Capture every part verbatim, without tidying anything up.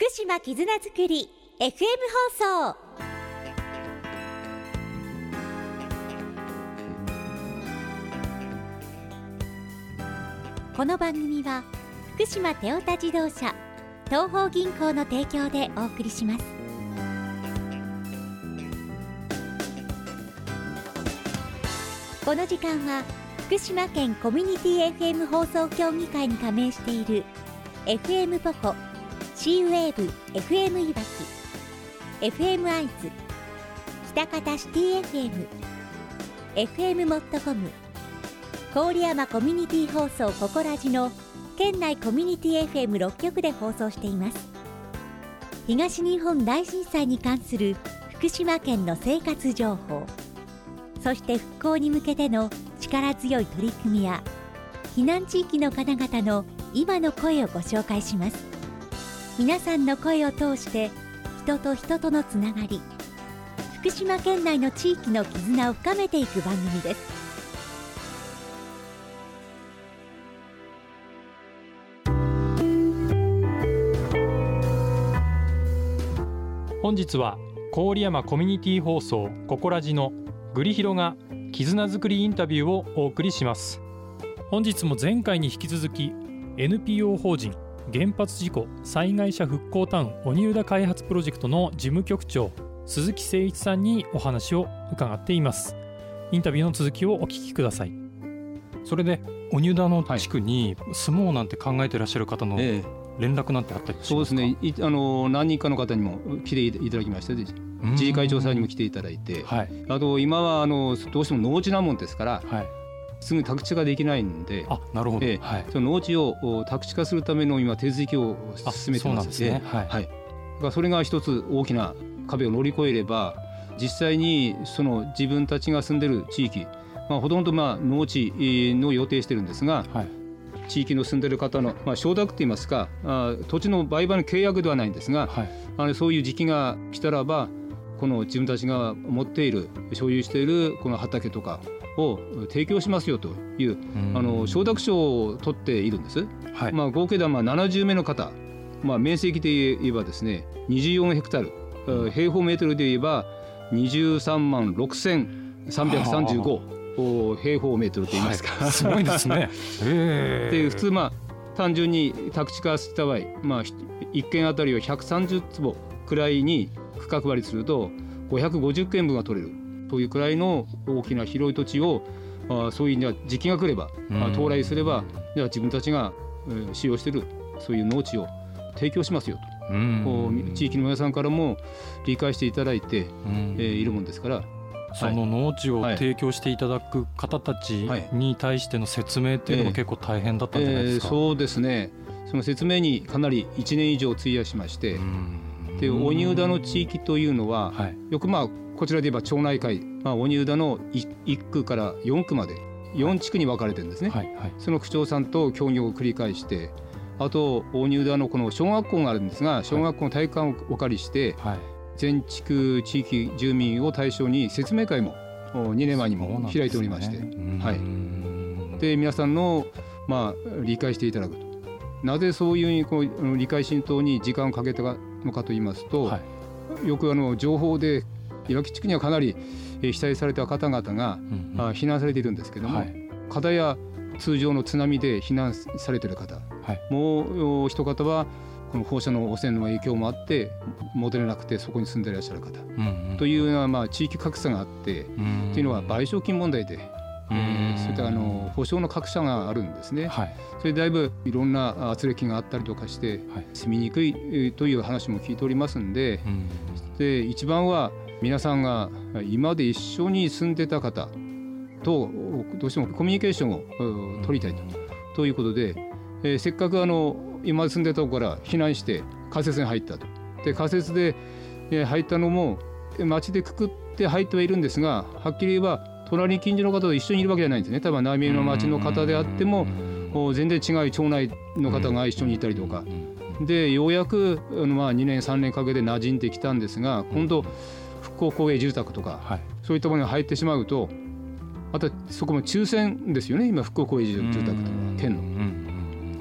福島絆づくり エフエム 放送。この番組は福島テオタ自動車東邦銀行の提供でお送りします。この時間は福島県コミュニティ エフエム 放送協議会に加盟している エフエム ポコ、シーウェーブ エフエム いわき、エフエム アイズ、北方シティ エフエム、エフエム モットコム、郡山コミュニティ放送ココラジの県内コミュニティ エフエムろっ 局で放送しています。東日本大震災に関する福島県の生活情報、そして復興に向けての力強い取り組みや避難地域の方々の今の声をご紹介します。皆さんの声を通して人と人とのつながり、福島県内の地域の絆を深めていく番組です。 本日は郡山コミュニティ放送ココラジのグリヒロが絆づくりインタビューをお送りします。本日も前回に引き続き エヌピーオー 法人原発事故災害者復興タウン鬼生田開発プロジェクトの事務局長鈴木誠一さんにお話を伺っています。インタビューの続きをお聞きください。それで鬼生田の地区に住もうなんて考えていらっしゃる方の連絡なんてあったりしますか？ そうですね、いあの何人かの方にも来ていただきました。自治会長さんにも来ていただいて、はい、あと今はあのどうしても農地なもんですから、はい、すぐ宅地化できないんで、 あ、なるほど、 えーはい、その農地を宅地化するための今手続きを進めてますので、ね、はいはい、だからそれが一つ大きな壁を乗り越えれば実際にその自分たちが住んでる地域、まあ、ほとんどまあ農地の予定してるんですが、はい、地域の住んでる方の、まあ、承諾といいますか、あ土地の売買の契約ではないんですが、はい、あのそういう時期が来たらばこの自分たちが持っている所有しているこの畑とかを提供しますよというあの承諾書を取っているんです、はい、まあ、合計ではまあななじゅうめいの方、まあ、面積で言えばですねにじゅうよんヘクタール、うん、平方メートルで言えばにじゅうさんまんろくせんさんびゃくさんじゅうご平方メートルと言いますか、 はい、すごいですねで普通まあ単純に宅地化した場合、まあ、いっけんあたりはひゃくさんじゅうつぼくらいに区画割りするとごひゃくごじゅっけんぶんが取れるというくらいの大きな広い土地を、あそういう時期が来れば、うん、到来すればじゃあ自分たちが、えー、使用しているそういう農地を提供しますよと、うん、地域の皆さんからも理解していただいて、うん、えー、いるもんですから、 その農地を提供していただく方たちに対しての説明っていうのも結構大変だったんじゃないですか？ えーえー、そうですね、その説明にかなりいちねん以上費やしまして、うん、で鬼生田の地域というのは、はい、よくまあこちらで言えば町内会、まあ、鬼生田のいっくからよんくまでよんちくに分かれてるんですね、はいはい、その区長さんと協議を繰り返して、あと鬼生田のこの小学校があるんですが、小学校の体育館をお借りして、はい、全地区地域住民を対象に説明会もにねんまえにも開いておりまして、ね、はい、で皆さんの、まあ、理解していただくと。なぜそういうこう理解浸透に時間をかけたのかといいますと、はい、よくあの情報でいわき地区にはかなり被災された方々が、うんうん、避難されているんですけども、はい、片や通常の津波で避難されている方、はい、もう一方はこの放射能汚染の影響もあって戻れなくてそこに住んでいらっしゃる方、うんうん、というような、まあ、地域格差があって、うんうん、というのは賠償金問題で、えー、そういったあの保障の格差があるんですね、はい、それでだいぶいろんな圧力があったりとかして、はい、住みにくいという話も聞いておりますんで、うん、で一番は皆さんが今まで一緒に住んでた方とどうしてもコミュニケーションを取りたいと、うん、ということで、えー、せっかくあの今まで住んでたところから避難して仮設に入ったと。で仮設で入ったのも町でくくって入ってはいるんですが、はっきり言えば隣近所の方と一緒にいるわけじゃないんですね。多分浪江の町の方であっても全然違う町内の方が一緒にいたりとかで、ようやくまあにねんさんねんかけて馴染んできたんですが、今度復興公営住宅とか、はい、そういったものが入ってしまうと、またそこも抽選ですよね。今復興公営住宅とか県の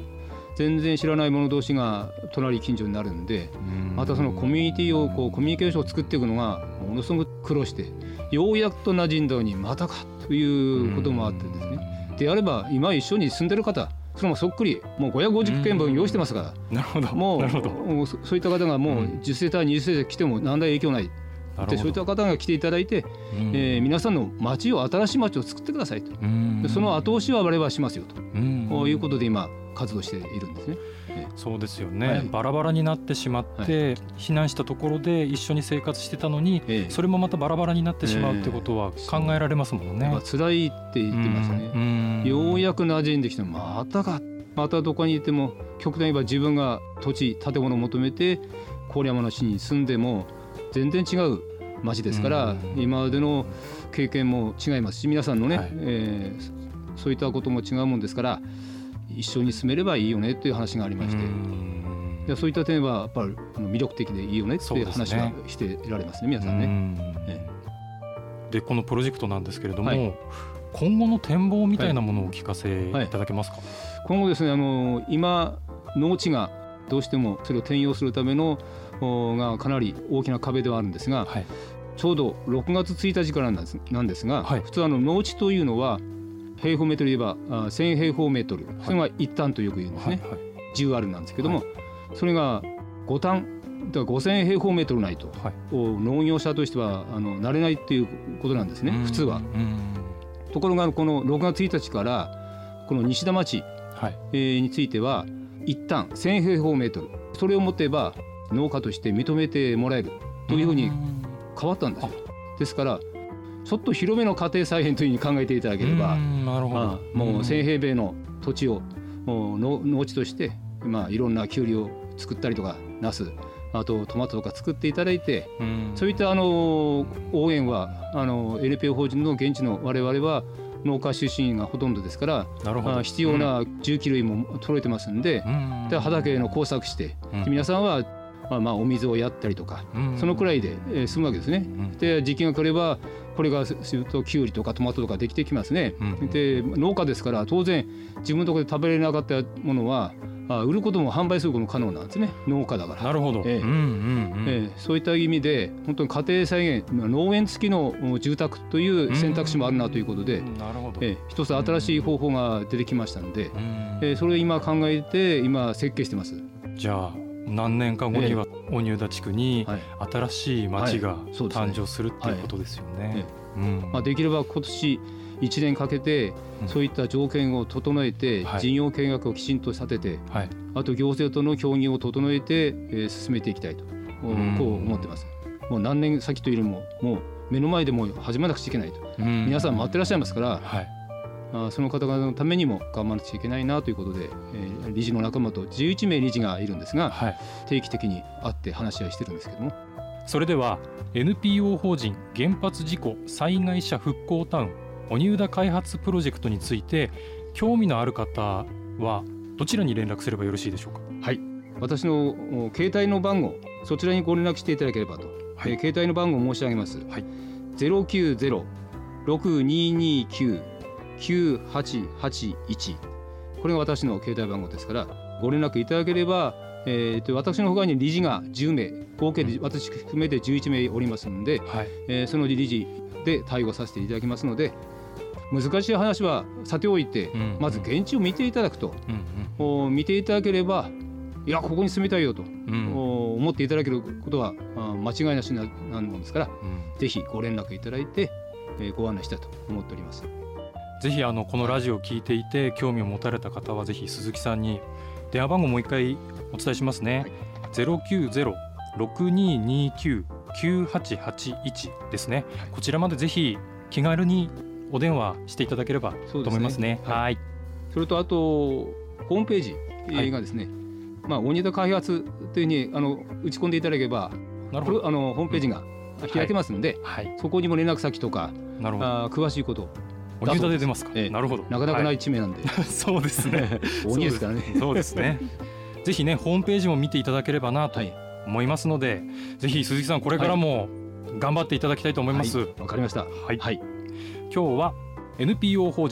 全然知らない者同士が隣近所になるんで、またそのコミュニティをこうコミュニケーションを作っていくのがものすごく苦労して、ようやくと馴染んだのにまたかということもあってですね、であれば今一緒に住んでる方、それもそっくりもうごひゃくごじゅっけんぶん用意してますから、 なるほど、 もうなるほど、 もうそういった方がもうじゅっせいたいにじゅっせいたい来ても何ら影響ないで、そういった方が来ていただいて、えー、皆さんの町を新しい町を作ってくださいと、でその後押しは我々はしますよと、こういうことで今活動しているんですね。 そうですよね、はい、バラバラになってしまって、はい、避難したところで一緒に生活してたのに、ええ、それもまたバラバラになってしまうってことは考えられますもんね。 えー、辛いって言ってましたね。ようやく馴染んできてまたか、またどこにいても極端に言えば自分が土地建物を求めて郡山の市に住んでも全然違う町ですから、今までの経験も違いますし、皆さんのね、はい、えー、そういったことも違うもんですから、一緒に住めればいいよねという話がありまして、でそういった点はやっぱり魅力的でいいよねっていう話はしていられますね、皆さんね。ええ、でこのプロジェクトなんですけれども、はい、今後の展望みたいなものをお聞かせいただけますか。はいはい、 今後ですね、あの今農地がどうしてもそれを転用するためのがかなり大きな壁ではあるんですが、はい、ちょうどろくがつついたちからなんです、なんですが、はい、普通あの農地というのは平方メートルで言えばせんへいほうメートル、それがいち単とよく言うんですね。はいはい、じゅうアールなんですけども、はい、それがご単だからごせんへいほうメートルないと、はい、農業者としてはあの慣れないということなんですね、普通は。ところがこのろくがつついたちからこの西田町、はい、えー、についてはいち単せんへいほうメートル、それを持てば農家として認めてもらえるというふうに変わったんですよ。ですからちょっと広めの家庭菜園というふうに考えていただければ、なるほど、まあ、もうせんへいべいの土地を農地として、まあ、いろんなきゅうりを作ったりとかナス、あとトマトとか作っていただいて、そういったあの応援はあの エヌピーオー 法人の現地の我々は農家出身がほとんどですから、まあ、必要な重機類も揃えてますんで、で畑の工作して、皆さんはまあ、まあお水をやったりとか、そのくらいで、えー、済むわけですね。で時期が来ればこれがするとキュウリとかトマトとかできてきますね。で農家ですから当然自分のところで食べれなかったものはあ売ることも販売することも可能なんですね、農家だから。なるほど、えーうんうんうんえー、そういった意味で本当に家庭菜園、農園付きの住宅という選択肢もあるなということで、うん、なるほど、えー、一つ新しい方法が出てきましたので、うんえー、それを今考えて今設計してます。 じゃあ何年か後には荻生田地区に新しい町が誕生するっていうことですよね。 できれば今年いちねんかけてそういった条件を整えて、事業計画をきちんと立てて、はい、あと行政との協議を整えて、えー、進めていきたいと、こう思ってます。もう何年先というよりももう目の前でもう始めなくちゃいけないと、皆さん待ってらっしゃいますから、はい、あその方々のためにも頑張らなくちゃいけないなということで、えー、理事の仲間とじゅういちめい理事がいるんですが、はい、定期的に会って話し合いしてるんですけども。 それでは エヌピーオー 法人原発事故災害者復興タウン荻生田開発プロジェクトについて興味のある方はどちらに連絡すればよろしいでしょうか。 はい、私の携帯の番号、そちらにご連絡していただければと、はい、えー、携帯の番号を申し上げます。はい、ゼロきゅうゼロ ろくにーにーきゅう きゅうはちはちいち、これが私の携帯番号ですからご連絡いただければ、えー、と私の他に理事がじゅうめい、合計で私含めてじゅういちめいおりますので、はい、えー、その理事で対応させていただきますので、難しい話はさておいて、うんうん、まず現地を見ていただくと、うんうん、見ていただければ、いやここに住みたいよと、うん、思っていただけることは間違いなしなものですから、うん、ぜひご連絡いただいて、えー、ご案内したいと思っております。 ぜひあのこのラジオを聞いていて興味を持たれた方はぜひ鈴木さんに電話番号もう一回お伝えしますね。はい、ゼロきゅうゼロ ろくにーにーきゅう きゅうはちはちいちですね。はい、こちらまでぜひ気軽にお電話していただければと思いますね。 はい、はい、それとあとホームページがですね、はい、まあ、荻生田開発というふうにあの打ち込んでいただければ、なるほど、あのホームページが開けますので、はいはい、そこにも連絡先とか、なるほど、あ詳しいこと荻生田で出ますか。えー、なるほど、 なかなかない地名なんで、 はい、そうですね荻ですからね。 そうですねぜひねホームページも見ていただければなと思いますので、はい、ぜひ鈴木さんこれからも頑張っていただきたいと思います。 わ、はい、かりました。 はい、はい、今日は エヌピーオー 法人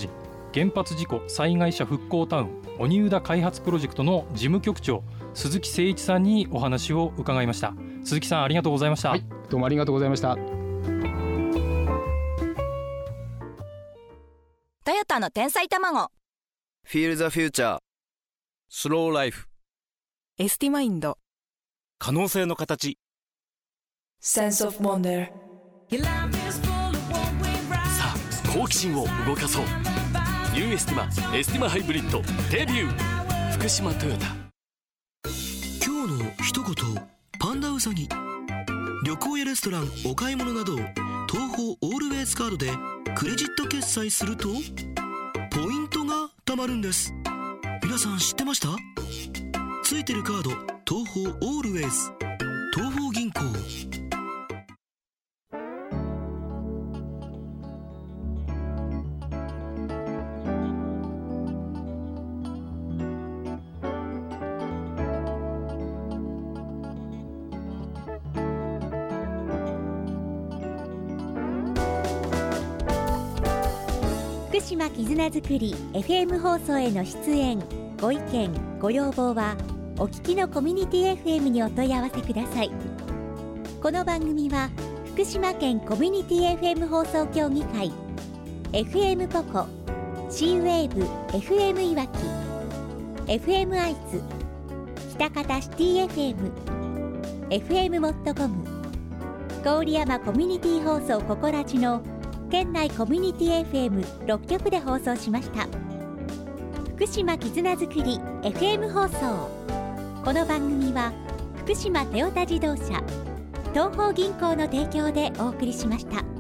原発事故災害者復興タウン鬼宇田開発プロジェクトの事務局長鈴木誠一さんにお話を伺いました。鈴木さん、ありがとうございました。 はい、どうもありがとうございました。 トヨタの天才卵、 フィールザフューチャー、スローライフ、 エスティマインド、 可能性の形、 センスオブワンダー。 さあ好奇心を動かそう。ニューエスティマエスティマハイブリッドデビュー。福島トヨタ。 今日の一言、パンダウサギ。旅行やレストラン、お買い物など東宝オールウェイズカードでクレジット決済するとポイントが貯まるんです。皆さん知ってました？ついてるカード、東宝オールウェイズ、東宝銀行。 福島絆づくり エフエム 放送への出演ご意見ご要望はお聞きのコミュニティ エフエム にお問い合わせください。この番組は福島県コミュニティ エフエム 放送協議会 エフエム ポコ C ウェーブ エフエム いわき エフエム 愛知北方シティ エフエム エフエム モットコム郡山コミュニティ放送ココラジの県内コミュニティ エフエムろっきょくで放送しました。福島絆づくり エフエム 放送。この番組は福島トヨタ自動車、東邦銀行の提供でお送りしました。